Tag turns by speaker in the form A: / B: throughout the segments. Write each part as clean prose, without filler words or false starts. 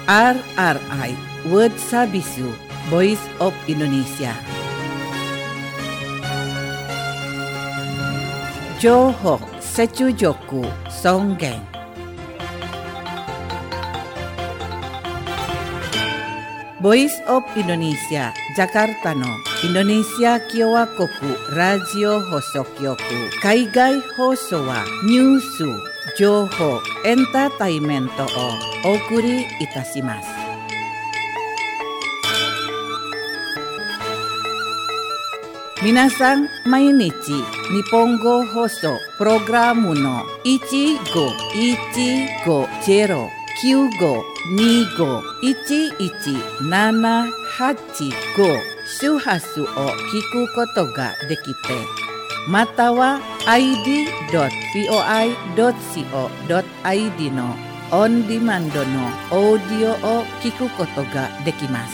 A: RRI World Sabisu Voice of Indonesia. Johok Secujoku Songgeng. Voice of Indonesia Jakarta no Indonesia Kyowa Koku Radio Hosokyoku Kaigai Hoso wa Nyusu Joho Entertainmento o Okuri Itashimasu. Minasan mainichi Nihongo Hoso Programu no 15-150-95-11-785 周波数を聞くことができて、または id.voi.co.id のオンディマンドのオーディオを聞くことができます。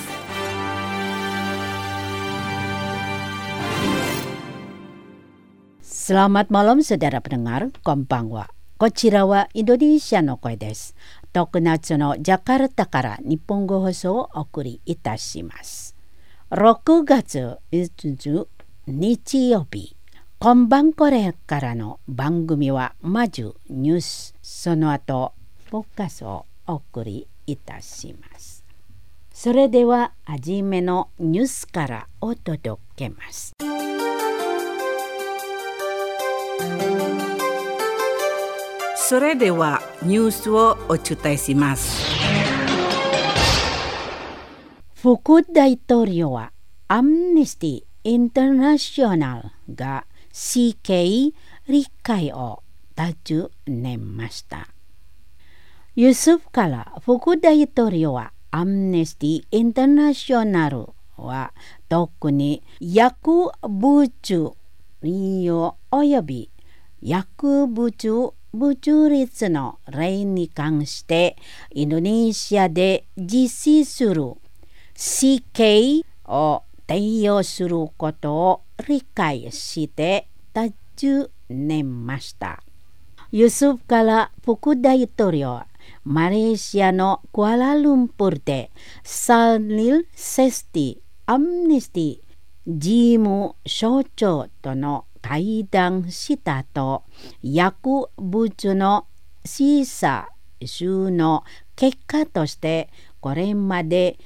B: Selamat malam saudara pendengar, konbanwa. Kochira Indonesia no koi desu. Tokunatsu no Jakarta kara Nihongo Hoso o okuri itashimasu. 6月1日曜日、今これからの番組はまずニュース、その後フォーカスをお送りいたします。それでは初めのニュースからお届けます。
A: それではニュースをお伝えします。
B: 副大統領はアムネスティ・インターナショナルがCK理解を尋ねました。ユスフから副大統領はアムネスティ・インターナショナルは特に薬物利用及び薬物不中率の例に関してインドネシアで実施する CK を提用することを理解して尋ねました。ユスフから副大統領はマレーシアのクアラルンプールでサニル・セスティ・アムネスティ事務総長との会談したと、薬物の審査集の結果としてこれまで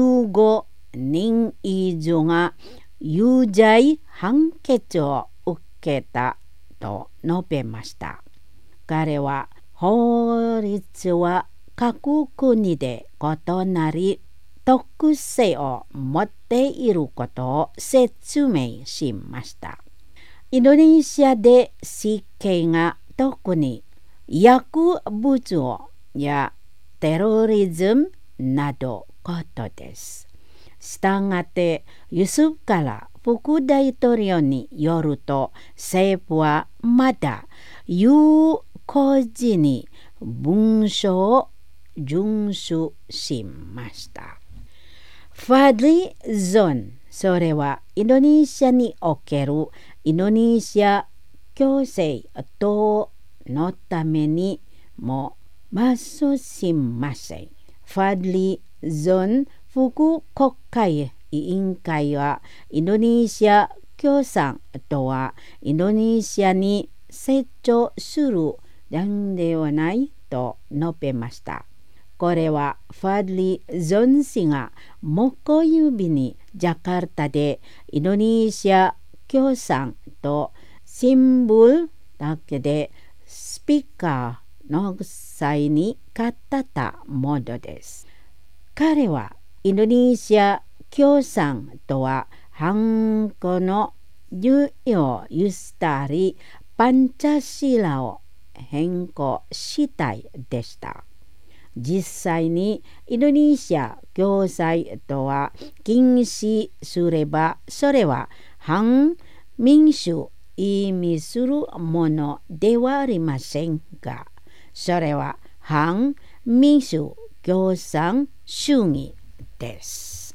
B: 15人以上が有罪判決を受けたと述べました。彼は法律は各国で異なり特性を持っていることを説明しました。インドネシアでCKが特に薬物やテロリズムなどことです。したがってユスフから副大統領によると、政府はまだ有効時に文書を遵守しました。ファドリーゾーン、それはインドネシアにおけるインドネシア共生党のためにもますしません。ファドリーゾーン副国会委員会はインドネシア共産党はインドネシアに成長する団ではないと述べました。これはファドリーゾン氏が木曜日にジャカルタでインドネシア共産とシンボルだけでスピーカーの際に語ったものです。彼はインドネシア共産とはハンコの授与を許したりパンチャシーラを変更したいでした。実際にインドネシア共産党は禁止すればそれは反民主意味するものではありませんが、それは反民主共産主義です。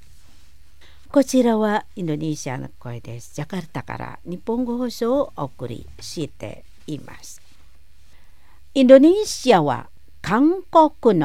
B: こちらはインドネシアの声です。ジャカルタから日本語放送をお送りしています。インドネシアは韓国の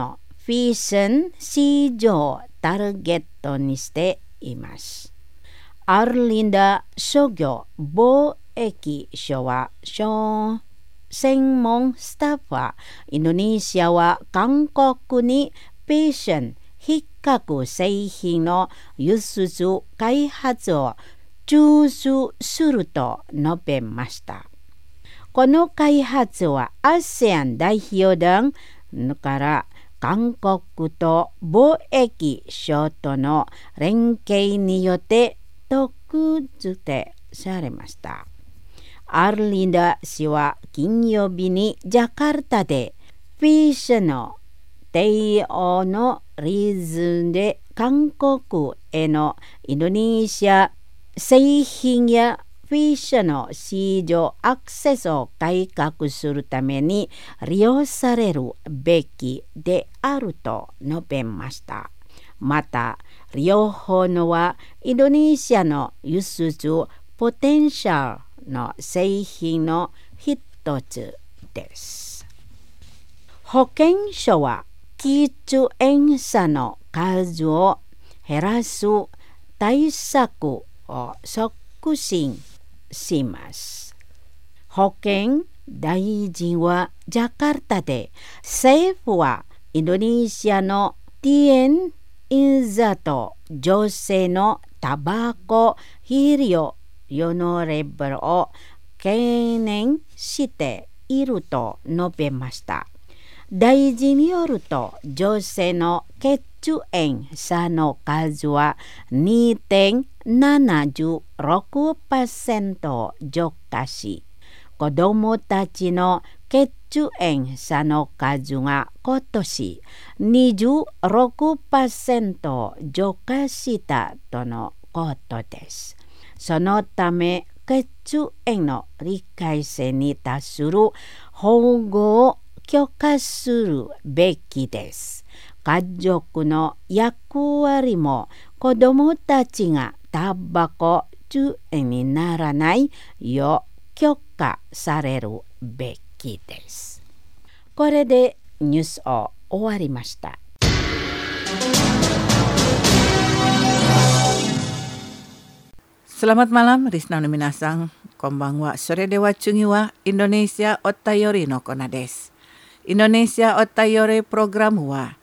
B: フィッション市場をターゲットにしています。アルリンダ商業貿易所は専門スタッフはインドネシアは韓国にフィッション比較製品の輸出開発を中止すると述べました。この開発は ASEAN 代表団から韓国と貿易省との連携によって特定されました。アルリンダ氏は金曜日にジャカルタでフィッシュの提案のリズムで韓国へのインドネシア製品やフィッシュの市場アクセスを改革するために利用されるべきであると述べました。また、両方のはインドネシアの輸出ポテンシャルの製品の一つです。保健所は喫煙者の数を減らす対策を促進します。保健大臣はジャカルタで政府はインドネシアのTNインザと女性のタバコ肥料用のレベルを懸念していると述べました。大臣によると女性の喫煙者の数は 2.76% 増加し、子どもたちの喫煙者の数が今年 26% 増加したとのことです。そのため喫煙の理解性に達する保護を許可するべきです。家族の役割も子どもたちがタバコ中煙にならないよう許可されるべきです。これでニュースを終わりました。
A: Selamat malam, Risna no minasang. Konbanwa. Sore de wachungi wa Indonesia Otayori no kona desu. Indonesia Otayori program wa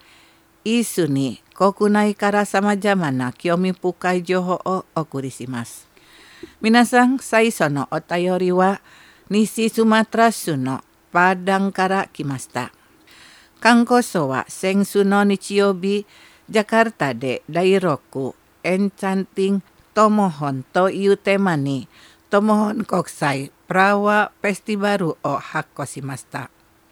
A: isu ni kokunai kara samajama na kyomi pukai joho o okurisimasu. Minasang, saiso no Otayori wa Nishi Sumatra suno Padang kara kimasta. Kankoso wa sensu no Nichiyobi Jakarta de Dairoku Enchanting Tomohon to iu tema ni Tomohon Kokusai Prawa Festivalu o hakkoshimashita.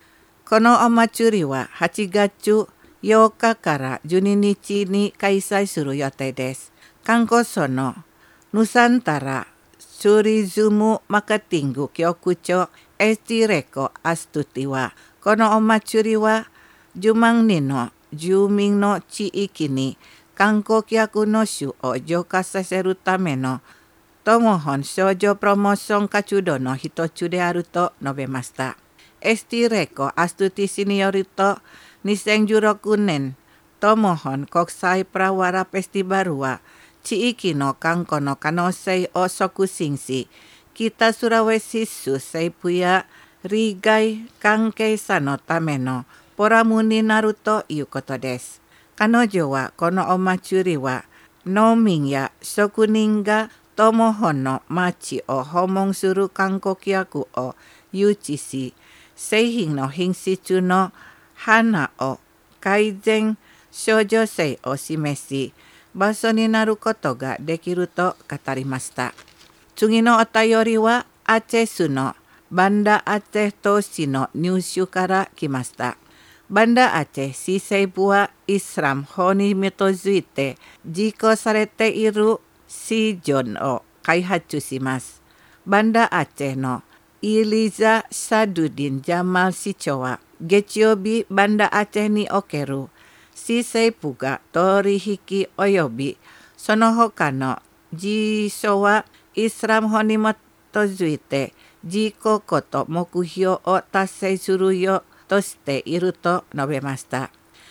A: Kono o matsuri wa 8月8日から12日に開催する予定です。観光省のヌサンタラツーリズムマーケティング局長エスティレコ・アストゥティは、このお祭りは10万人の住民の地域に観光客の数を増加させるためのトモホン商業プロモーション活動の一つであると述べました。エスティレコ・アストゥティ氏によると、2016年トモホン国際プラワラフェスティバルは地域の観光の可能性を促進し、北スラウェシ州西部や利害関係者のためのフォラムになるということです。彼女はこのお祭りは農民や職人がトモホンの町を訪問する観光客を誘致し、製品の品質の花を改善症状性を示し、場所になることができると語りました。次のお便りはアチェスのバンダアチェ投資の入手から来ました。バンダアチェ市政府はイスラム法に基づいて実行されている市場を開発します。バンダアチェのイリザ・サドゥディン・ジャマル市長は月曜日バンダアチェにおける市政府が取引及びその他の事象はイスラム法に基づいて実行こと目標を達成するようとしていると述べました。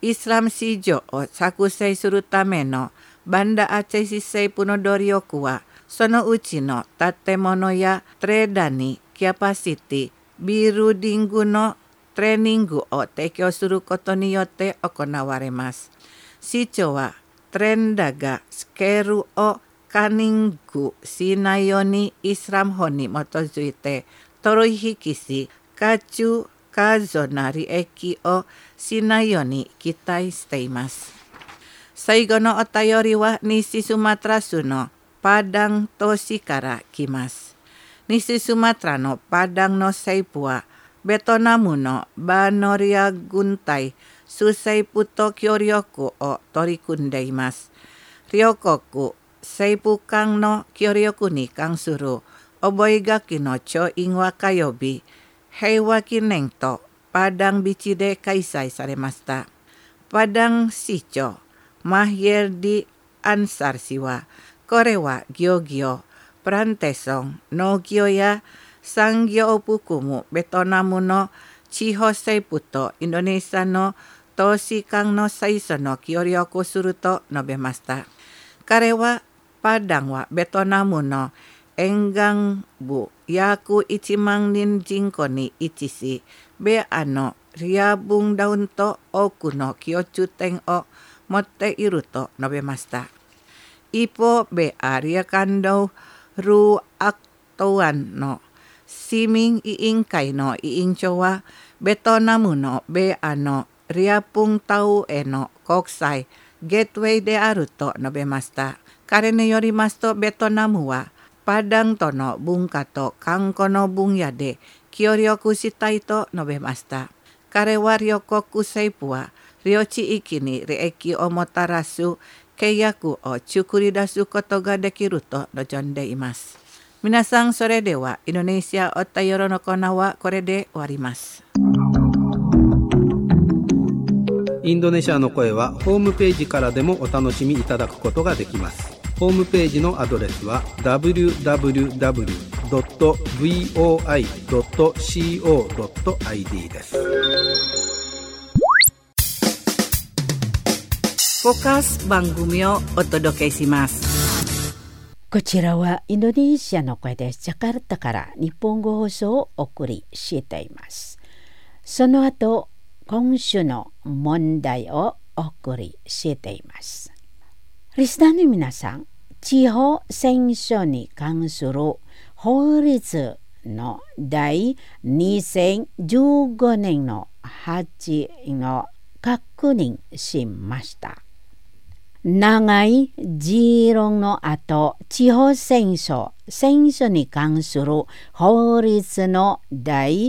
A: イスラム史上を作成するためのバンダアチェシセイプの努力は、そのうちの建物やトレーダーにキャパシティ、ビルディングのトレーニングを提供することによって行われます。市長はトレンダーがスケールをカニングしないようにイスラム法に基づいて取引し、過中過剰な利益をしないように期待しています。最後のお便りは西スマトラ州のパダン都市から来ます。西スマトラのパダンの西部はベトナムのバーノリア軍隊数西部と協力を取り組んでいます。両国西部間の協力に関する覚書の調印は火曜日、平和記念とパダンビチで開催されました。パダン市長マヒエル・ディ・アンサル氏は、これは漁業、プランテーション、農業や産業を含むベトナムの地方西部とインドネシアの投資間の最初の協力をすると述べました。彼はパダンはベトナムの沿岸部約1万人人口に位置し、米アのリア分ダと多くの共通点を持っていると述べました。一方、米アリアカンドルーアクトワンの市民委員会の委員長は、ベトナムの米アのリアプンタウへの国際ゲートウェイであると述べました。彼によりますと、ベトナムはパダンとの文化と観光の分野で協力したいと述べました。彼は両国西部は両地域に利益をもたらす契約を作り出すことができると望んでいます。皆さん、それではインドネシアお便りのコーナーはこれで終わります。
C: インドネシアの声はホームページからでもお楽しみいただくことができます。ホームページのアドレスは www.voi.co.id です。
A: フォーカス番組をお届けします。
B: こちらはインドネシアの声です。ジャカルタから日本語放送をお送りしています。その後、今週の問題をお送りしています。リスナーの皆さん、地方選挙に関する法律の第2015年の発言を確認しました。長い議論の後、地方選挙に関する法律の第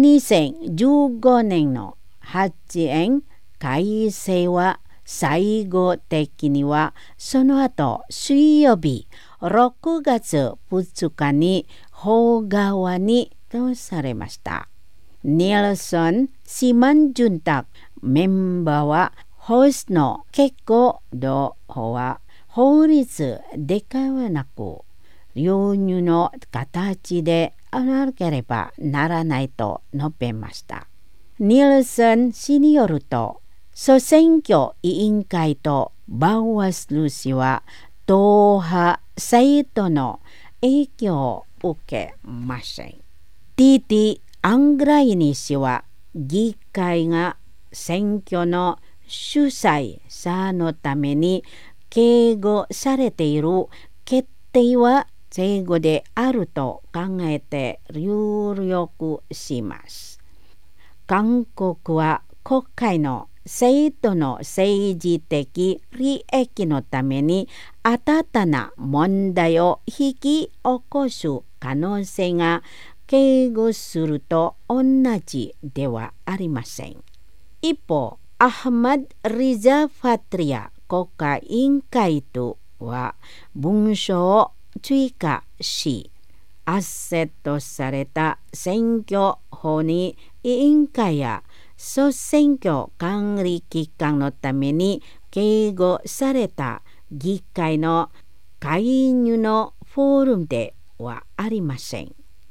B: 2015年の発言改正は最後的にはその後水曜日6月2日に法側に通されました。ニルソン・シマンジュンタクメンバーはホスの結果の方は法律ではなく流入の形であらなければならないと述べました。ニルソン氏によると、総選挙委員会とバウアスル氏は党派サイトの影響を受けません。TT アングライニ氏は議会が選挙の主催者のために警護されている決定は正誤であると考えて有力します。韓国は国会の制度の政治的利益のために新たな問題を引き起こす可能性が警護すると同じではありません。一方、アハマド・リザ・ファトリア国会委員会とは文書を追加し、アッセットされた選挙法に委員会や総選挙管理機関のために警護された議会の介入のフォーラムではありません。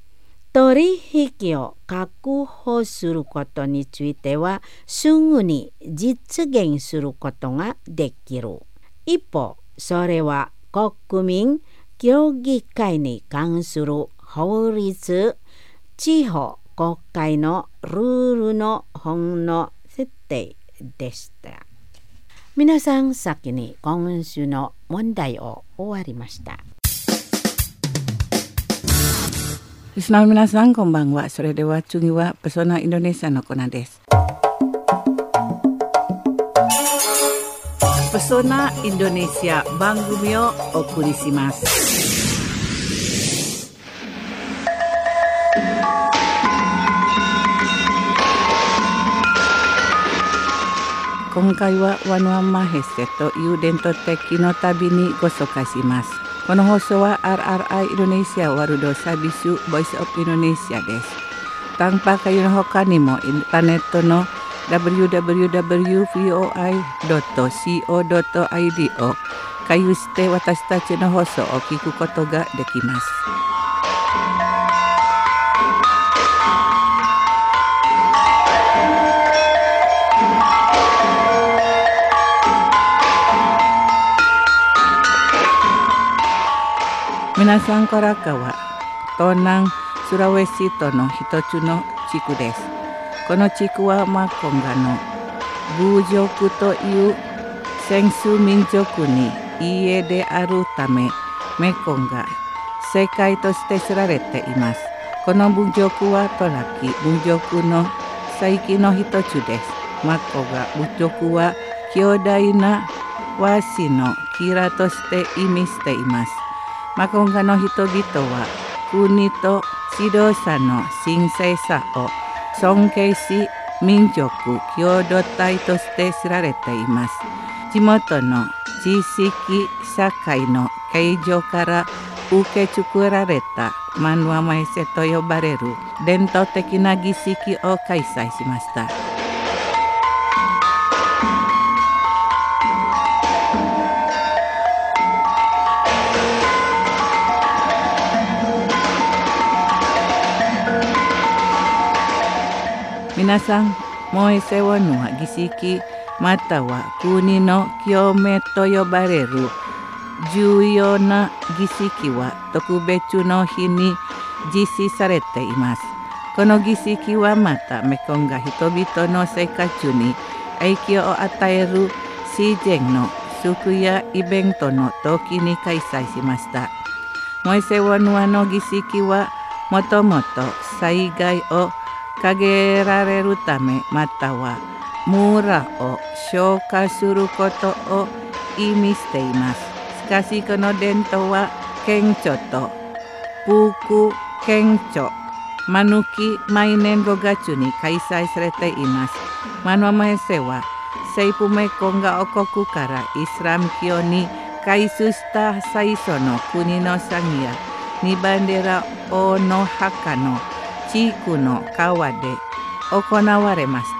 B: 取引を確保することについてはすぐに実現することができる。一方、それは国民協議会に関する法律、地方国会のルールの本の設定でした。皆さん、先に今週の問題を終わりました。
A: リスナーの皆さん、こんばんは。それでは次はペソナインドネシアのコーナーです。ペソナインドネシア番組をお送りします。今回はワヌアンマヘッセという伝統的の旅にご紹介します。この放送は RRI Indonesia Warudo Sabisu Voice of Indonesia です。tanpa kayoの他にもインターネットの www.voi.co.id を経由して私たちの放送を聞くことができます。皆さん、コラカは東南スラウェシ島の一つの地区です。この地区はマコンガの部族という先住民族に家であるため、メコンが世界として知られています。この部族はトラキ部族の最近の一つです。マコガ部族は強大な和紙のキラとして意味しています。マコンガの人々は国と指導者の神聖さを尊敬し、民族共同体として知られています。地元の知識社会の形状から受け継がれたマヌアマエセと呼ばれる伝統的な儀式を開催しました。皆さん、モエセワヌは儀式または国の清めと呼ばれる重要な儀式は特別の日に実施されています。この儀式はまたメコンが人々の生活に影響を与える自然の祝やイベントの時に開催しました。モエセワヌアの儀式はもともと災害を陰られるため、または村を消化することを意味しています。しかしこの伝統は顕著とプク顕著マヌキ毎年5月に開催されています。マヌアマエセは西部メコンガ王国からイスラム教に改宗した最初の国の祭やニバンデラ王の墓の地区の川で行われました。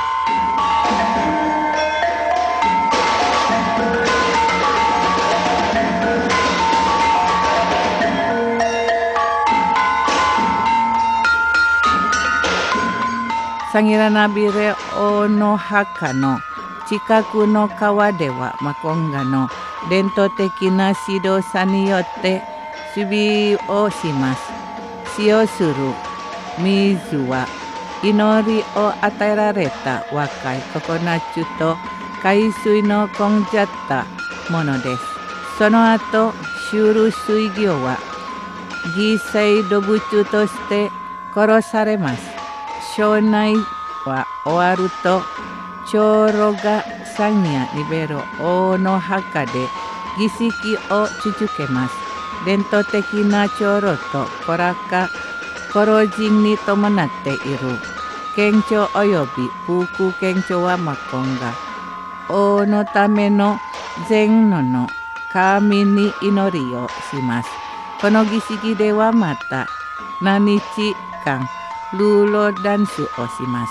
A: サギラナビレ王の墓の近くの川ではマコンガの伝統的な指導者によって守備をします。使用する水は祈りを与えられた若いココナッツと海水の混じったものです。その後、シュール水魚は犠牲動物として殺されます。庄内は終わると、長老がサンやリベロ王の墓で儀式を続けます。伝統的な長老とコラカコロジンに伴っている県庁及びプク県庁はマコンガ王のための全能の神に祈りをします。この儀式ではまた何日間ルーロダンスをします。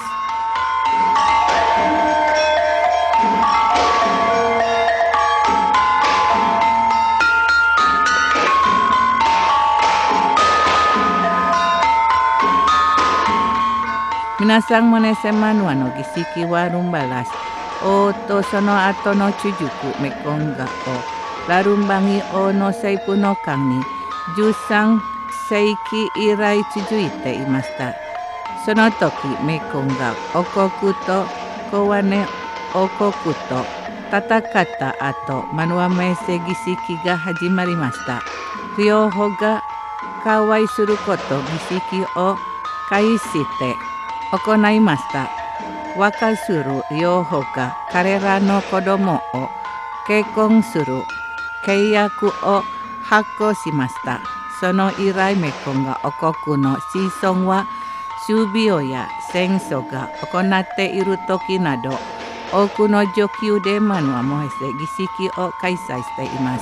A: 皆さんもねせまぬわの儀式はルンバラスおとその後の中熟メコンガおラルンバギおのセイプの間に13世紀以来続いていました。その時メコンが王国とコワネ王国と戦った後マヌアメセ儀式が始まりました。両方が交わすること儀式を介して行いました。若する両方が彼らの子供を結婚する契約を発行しました。その以来メコンが王国の子孫は種苗や戦争が行っている時など多くの女宮でマヌアモエセ儀式を開催しています。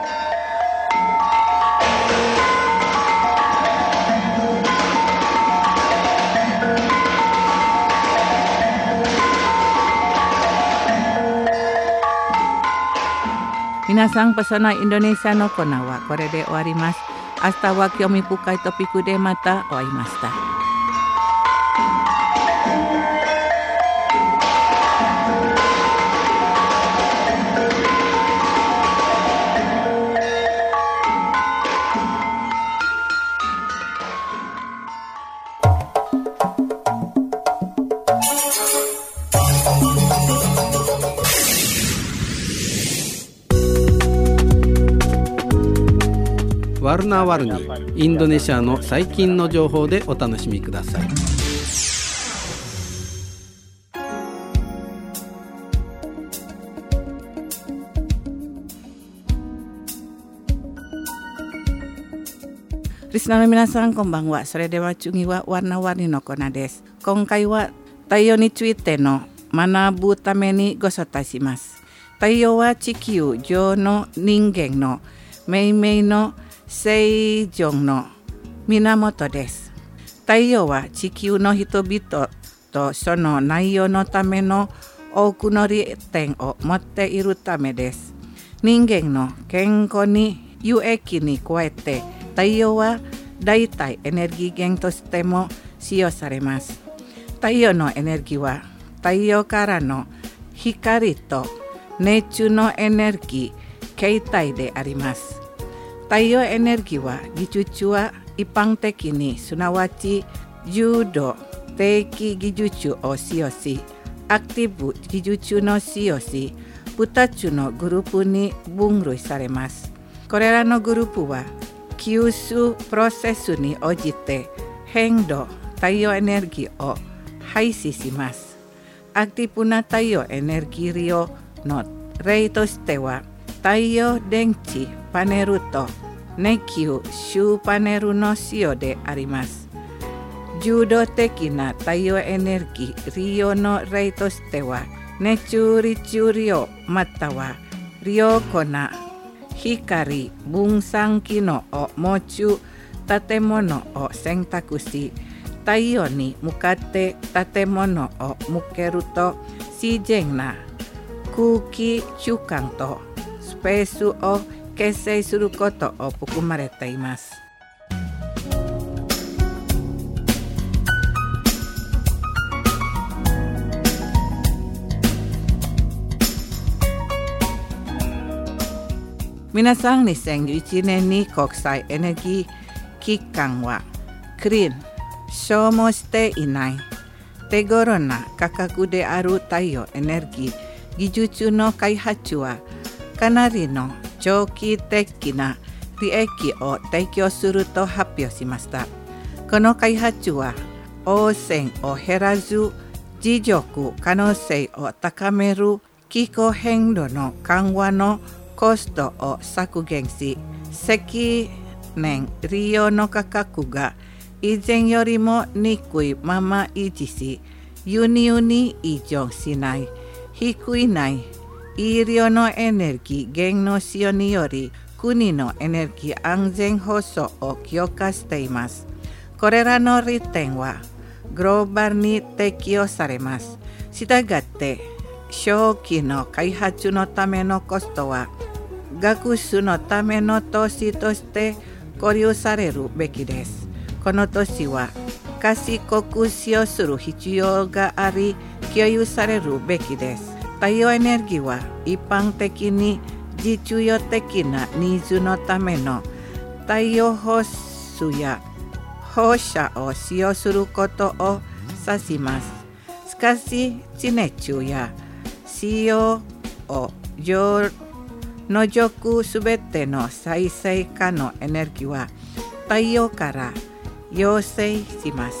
A: 皆さん、pesona Indonesiaのコーナーはこれで終わります。明日は興味深いトピックでまたお会いました。
C: ワルナワルニインドネシアの最近の情報でお楽しみください。
A: リスナーの皆さんこんばんは。それでは次はワルナワルニのコーナーです。今回は太陽についての学ぶためにご紹介します。太陽は地球上の人間の命名の生存の源です。太陽は地球の人々とその内容のための多くの利点を持っているためです。人間の健康に有益に加えて太陽は代替エネルギー源としても使用されます。太陽のエネルギーは太陽からの光と熱中のエネルギー形態であります。太陽エネルギーは技術は一般的にすなわち重度的技術を使用しアクティブ技術の使用し2つのグループに分類されます。これらのグループは吸収プロセスに応じて変動太陽エネルギーを排出します。アクティブな太陽エネルギー利用の例としては太陽電池パネルと熱球集パネルの使用であります。重度的な太陽エネルギー利用の例としては熱中リチュ利用または利用粉光分散機能を持つ建物を選択し太陽に向かって建物を向けると自然な空気中間とスペースを形成することを含まれています。皆さん2011年に国際エネルギー機関はクリーン消耗していない手頃な価格である太陽エネルギー技術の開発はかなりの長期的な利益を提供すると発表しました。この開発は汚染を減らす持続可能性を高める気候変動の緩和のコストを削減し、石燃利用の価格が以前よりも低いまま維持し、輸入に依存しない低いない医療のエネルギー源の使用により国のエネルギー安全保障を強化しています。これらの利点はグローバルに適用されます。したがって小規の開発のためのコストは学習のための投資として考慮されるべきです。この投資は賢使用する必要があり、共有されるべきです。太陽エネルギーは一般的に実用的なニーズのための太陽放出や放射を使用することを指します。しかし、地熱中や使用を除くすべての再生可能エネルギーは太陽から要請します。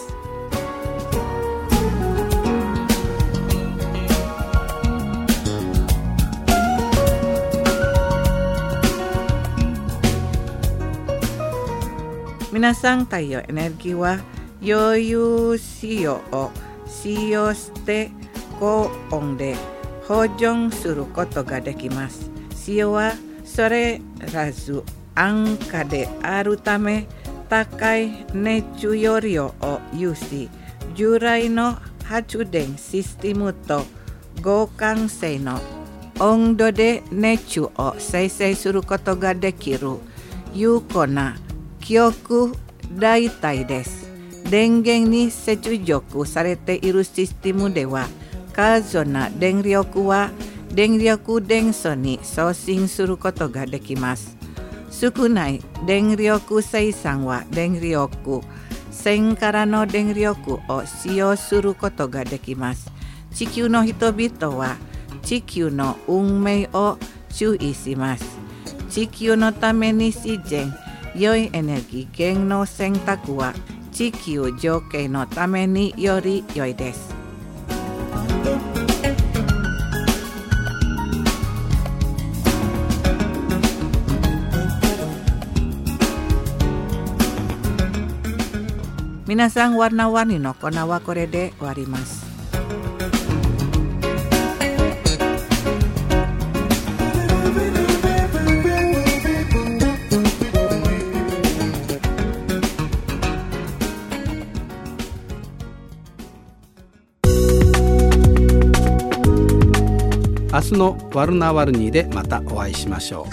A: 皆さん、太陽エネルギーは余裕使用を使用して高温で保存することができます。使用はそれらず安価であるため、高い熱中量を有し、従来の発電システムと互換性の温度で熱中を生成することができる有効な記憶代替です。電源に接続されているシステムでは、過剰な電力は電力伝送に送信することができます。少ない電力生産は電力線からの電力を使用することができます。地球の人々は地球の運命を注意します。地球のために自然良いエネルギー源の選択は地球条件のためにより良いです。皆さん、warna-warniのコーナーはこれで終わります。
C: 明日のワルナワルニーでまたお会いしましょう。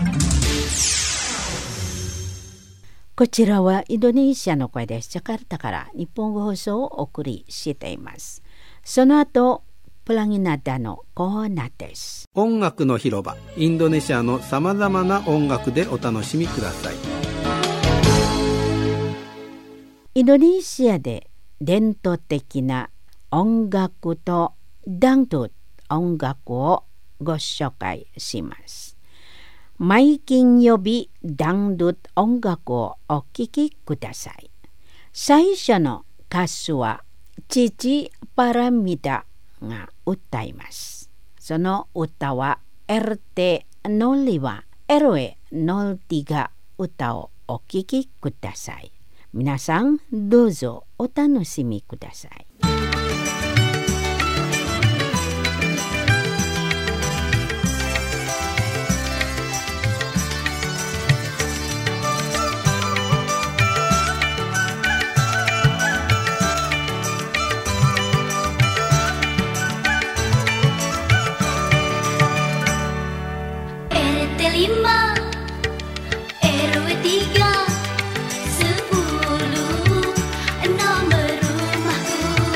B: こちらはインドネシアの声です。ジャカルタから日本語放送をお送りしています。その後、プラギナダのコーナーです。
C: 音楽の広場、インドネシアのさまざまな音楽でお楽しみください。
B: インドネシアで伝統的な音楽とダント音楽をご紹介します。毎金曜日ダンド音楽をお聴きください。最初の歌手は父パラミダが歌います。その歌は RT05、LA03 歌をお聴きください。皆さんどうぞお楽しみください。
D: RT5, RW3, nomor rumahku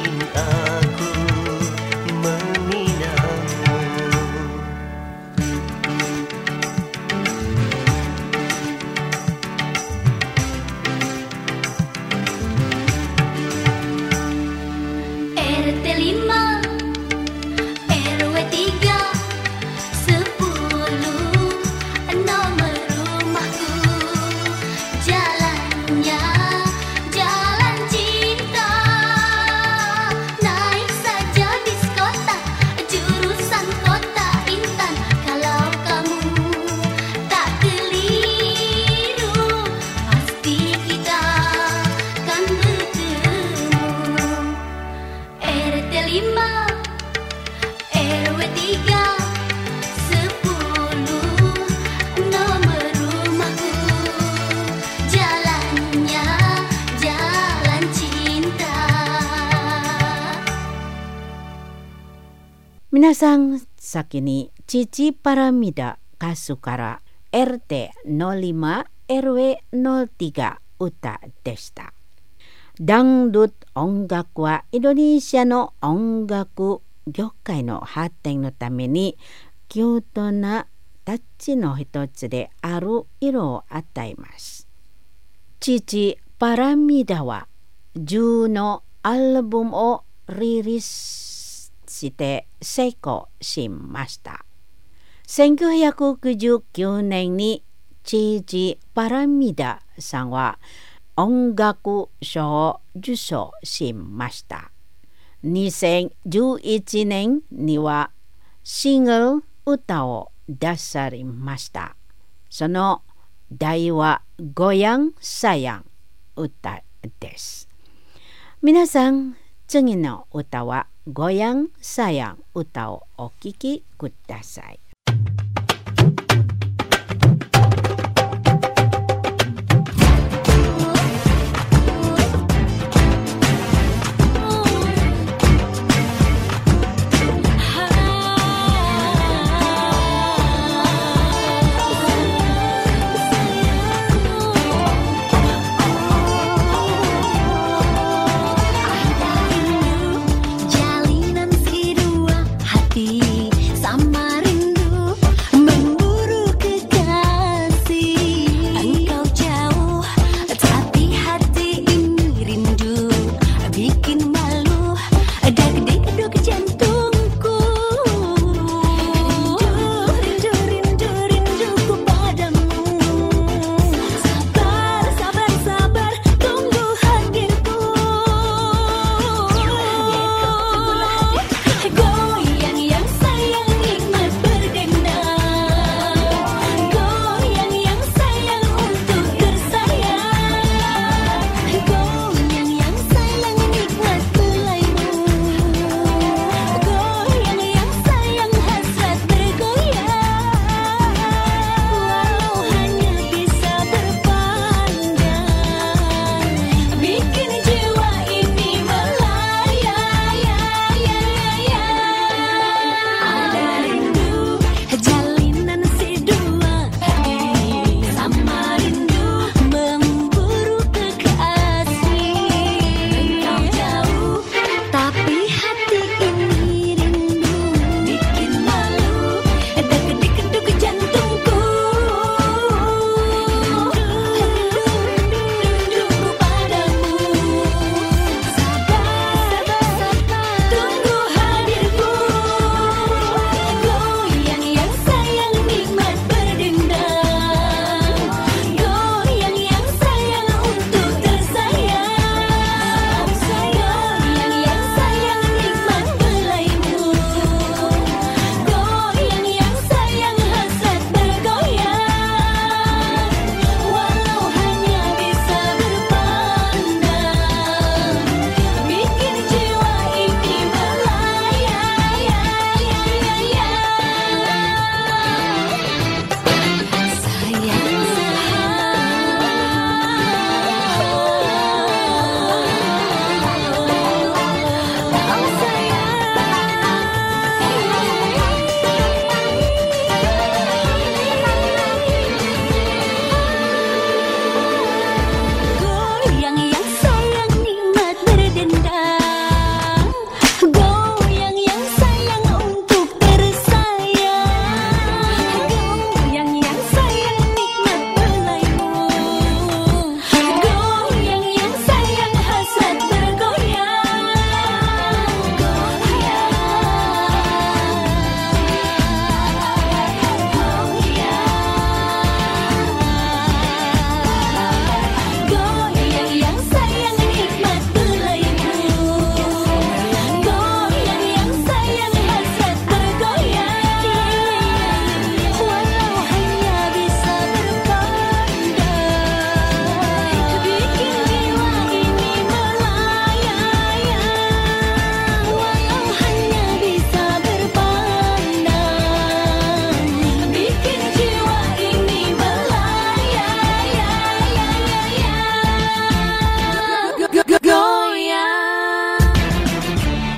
B: Minasang sakini Cici Paramida Kasukara RT 05 RW 03 Uta Desta. Dangdut 音楽はインドネシアの音楽業界の発展のために強固なタッチの一つである色を与えます。Cici Paramida は10のアルバムをリリースして成功しました。1999年にCici Paramidaさんは音楽賞を受賞しました。2011年にはシングル歌を出されました。その題はGoyang Sayang歌です。皆さん、次の歌はGoyang Sayang歌をお聴きください。
D: Jalinan si dua hati sama rindu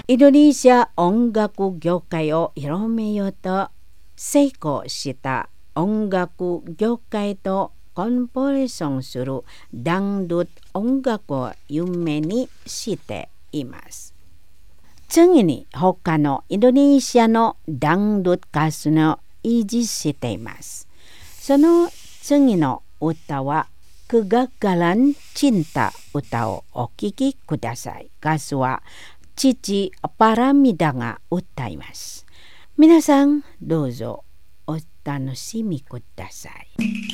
B: Indonesia 音楽業界を広めようと成功した音楽業界とコンポレーションするダンドゥ音楽を夢にしています。次に他のインドネシアのダンドゥ歌手の維持しています。その次の歌はKegagalan Cinta歌をお聴きください。歌手は父パラミダが歌います。皆さんどうぞお楽しみください。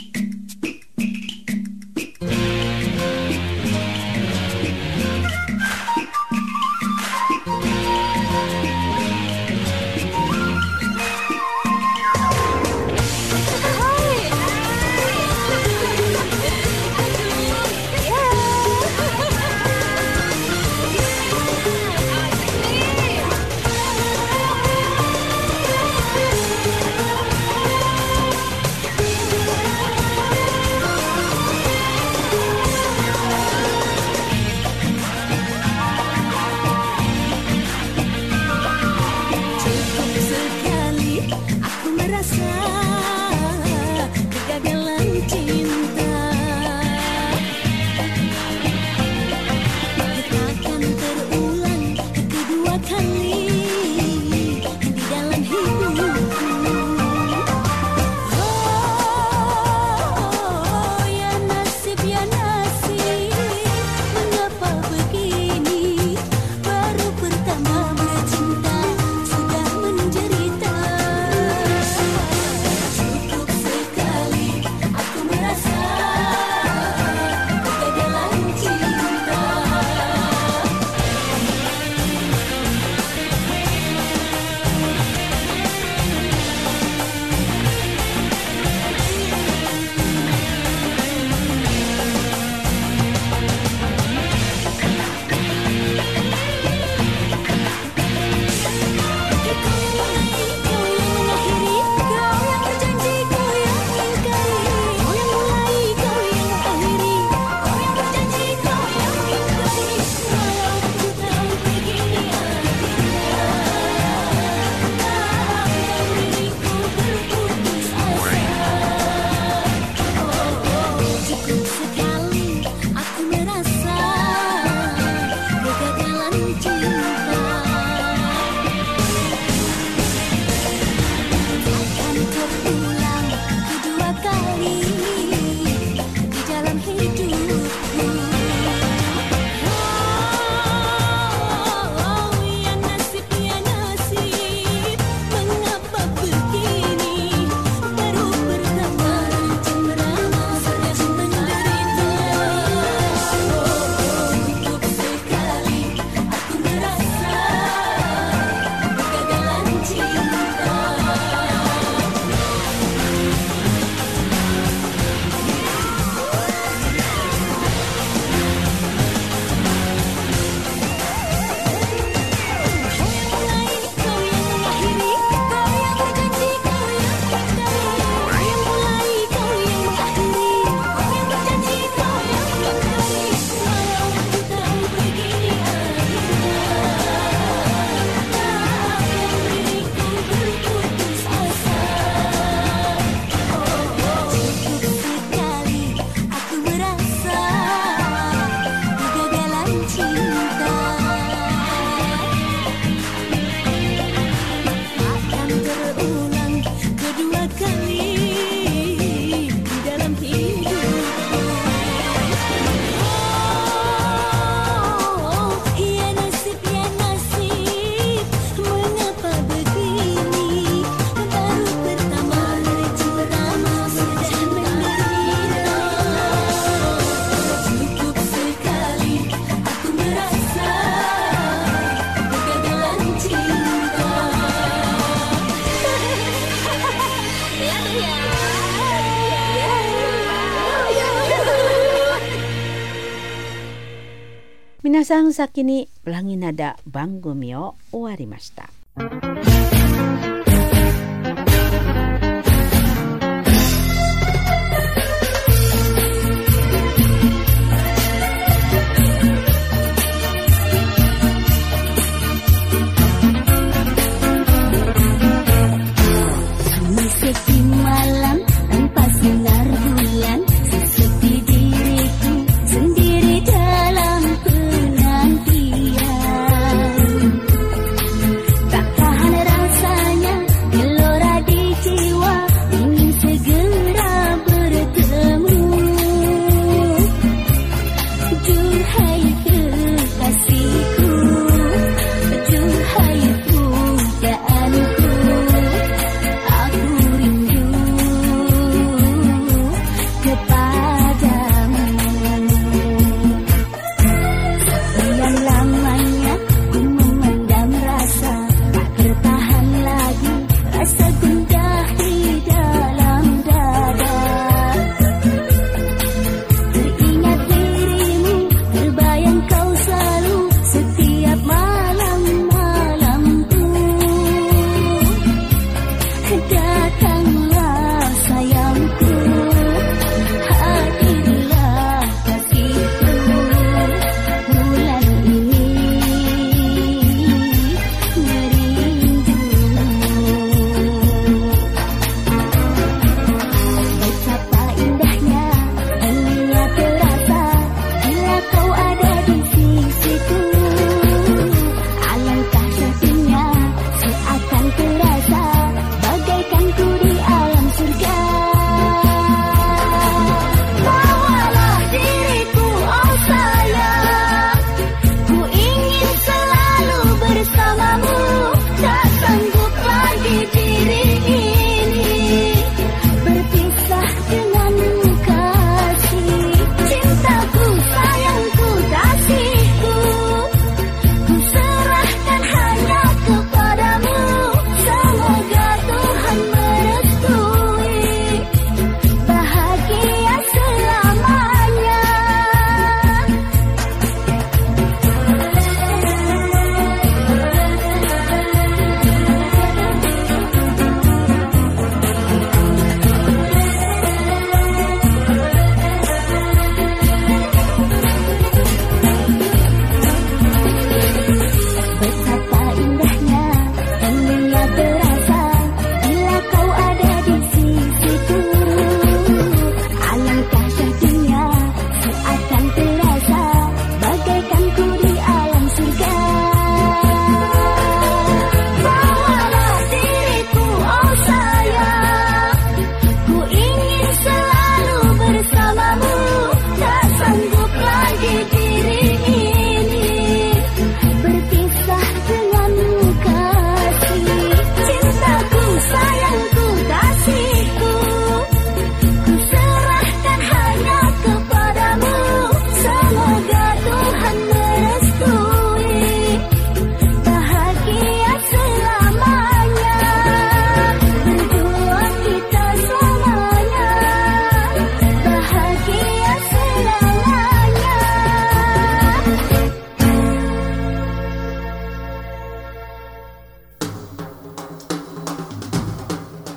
B: 皆さん先にプラギナダ番組を終わりました。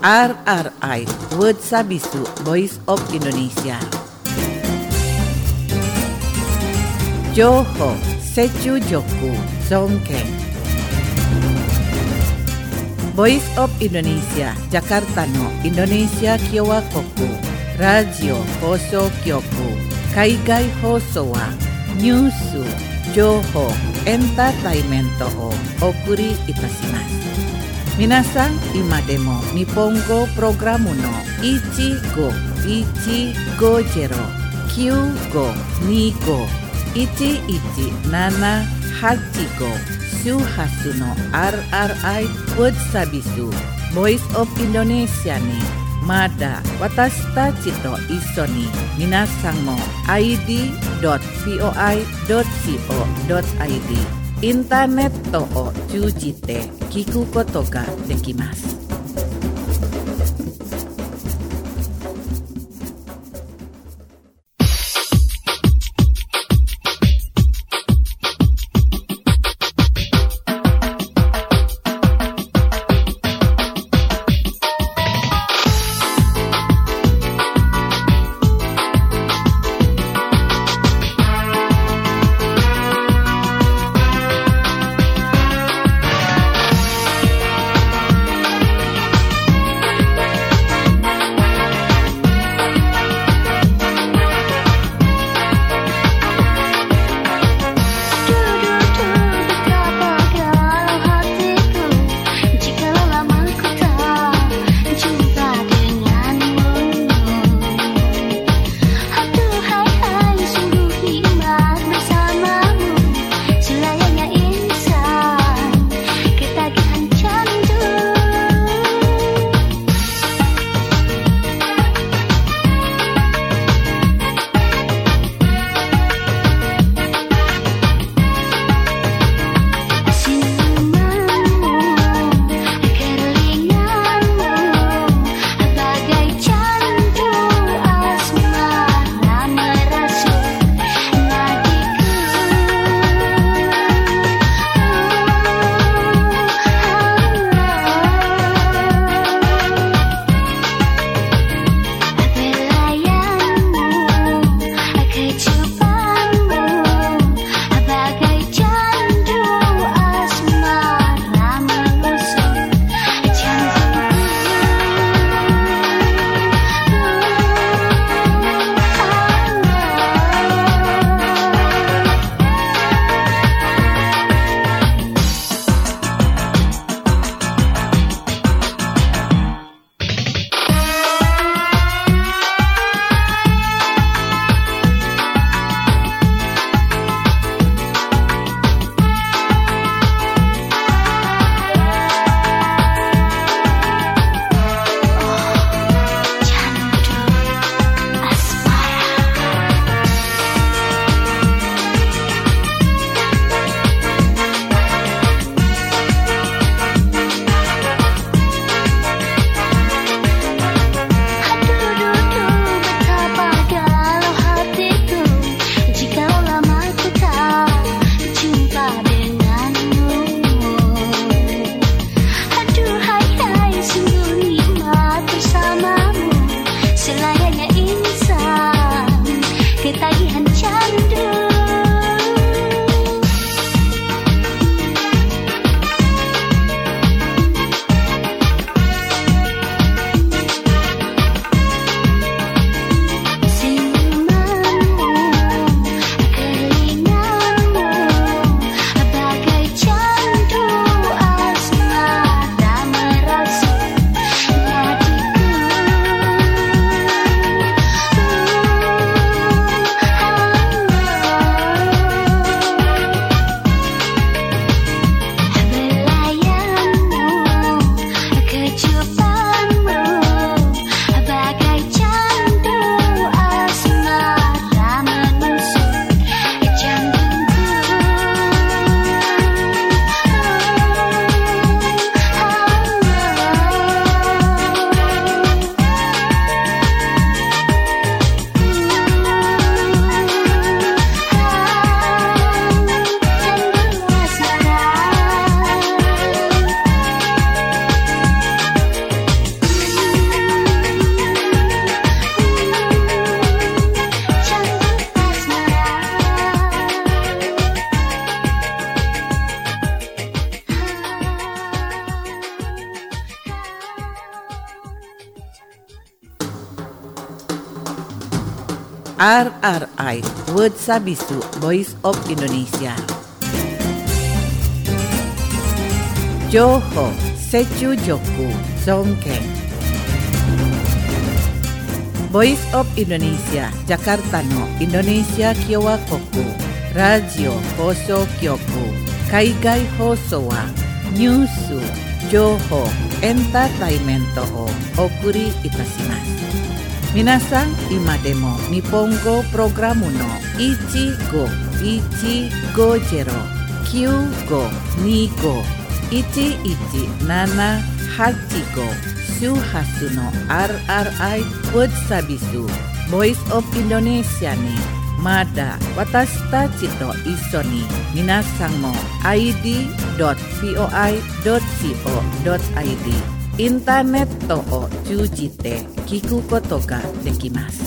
A: RRI World Sabisu Voice of Indonesia. Johor Secu Joku Songkeng. Voice of Indonesia Jakarta no Indonesia Kyowa Koku Radio Hoso Kyoku Kaigai Hoso wa Nyusu Johor Entertainment o Okuri Itashimasu. Minasan ima demo Nippongo Programu no Ichigo Ichigojero Kyugo Nigo 1178 Shuhasu no RRI World Sabisu Voice of Indonesia ni Mada watashi tachi to iso ni minasan mo id.voi.co.id インターネットを通じて聞くことができます。 RRI Word Sabisu Voice of Indonesia. Johor Secu Joku Zongkeng. Voice of Indonesia Jakarta no Indonesia Kiowa Koku Radio Hoso Kyoku Kaigai Hoso wa Nyusu Johor Entertainment o Okuri Itasimasu. Minasan imademo Nippongo Programu no Ichigo Jero Kyugo Nigo 1178 Go Suhasu no RRI Word Sabisu Voice of Indonesia ni Mada Watashita Chito Isoni Minasan mo id.voi.co.id Internet to o chujite kiku koto ga dekimasu.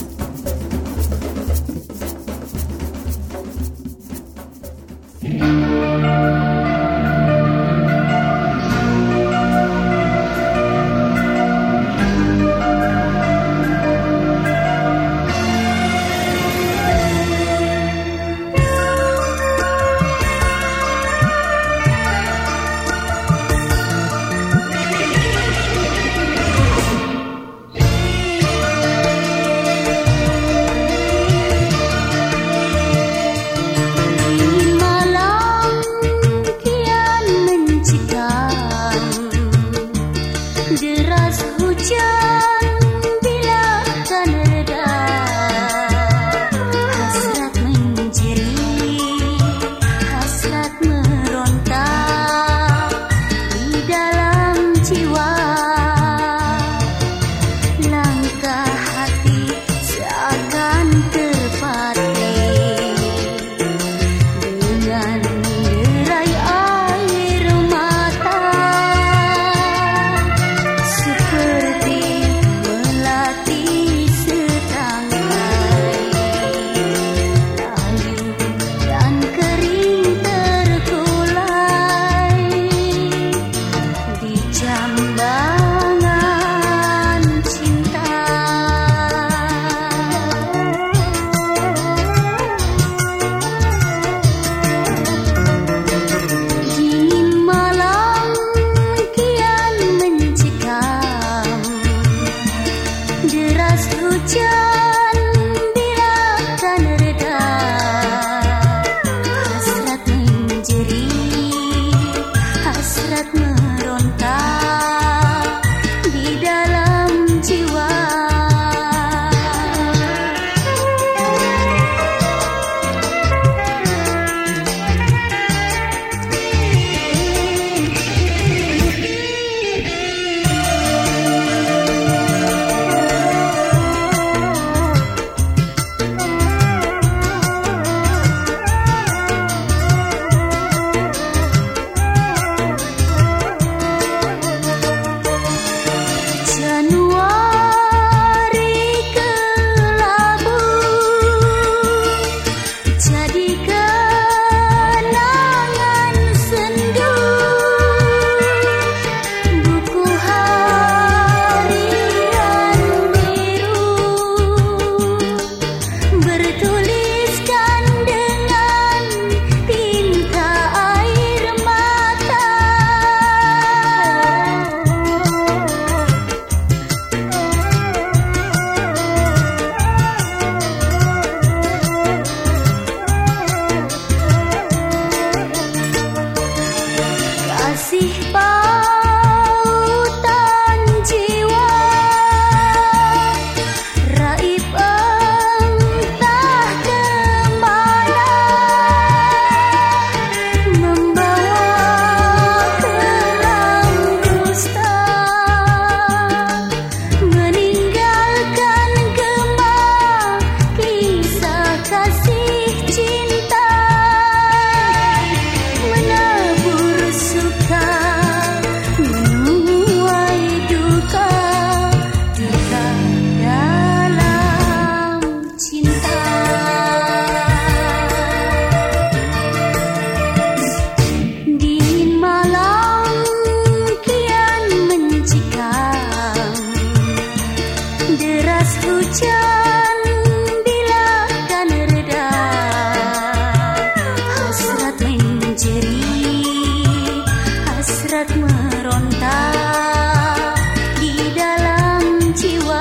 D: hasrat meronta di dalam jiwa.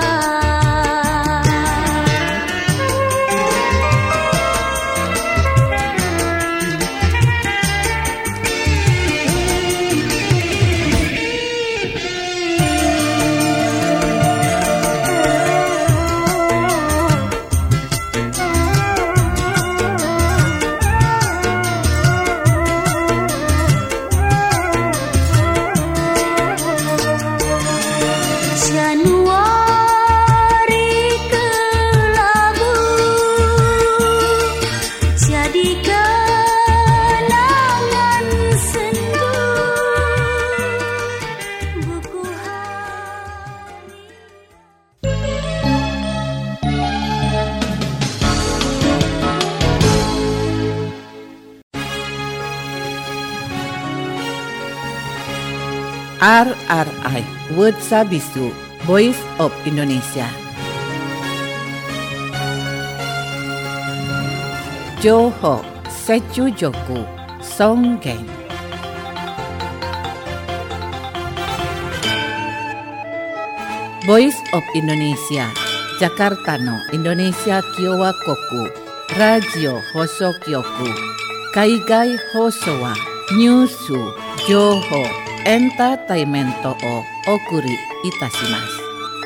A: RRI Word Sabisu Voice of Indonesia. Johor Secu Joku Songgeng. Voice of Indonesia Jakarta no Indonesia Kiowa Koku Radio Hoso Kyoku Kaigai Hosowa Nyusu Johor Entertainment o okuri itashimasu.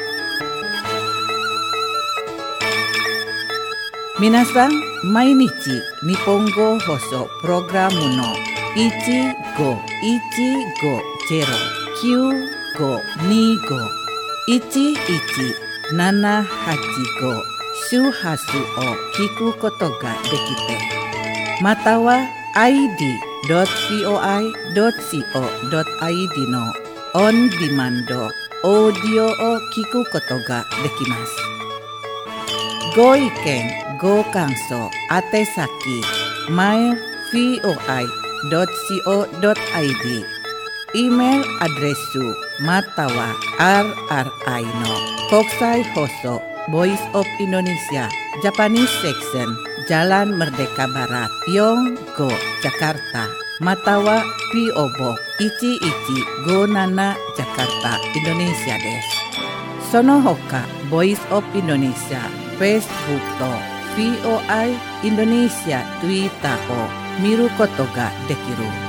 A: Minasan, mainichi Nihongo hoso programu no 1510951178 shuhasu o kiku koto ga dekite. Matawa id.voi.co.id の on demand オーディオを聞くことができます。ご意見、ご感想、宛先 mail.voi.co.id イメールアドレスまたは RRI の国際放送 Voice of Indonesia Japanese Section Jalan Merdeka Barat Yonggo Jakarta Matawa P.O. Box 1157 Jakarta Indonesia desu. その他 Voice of Indonesia Facebook と VOI Indonesia Twitter を見ることができる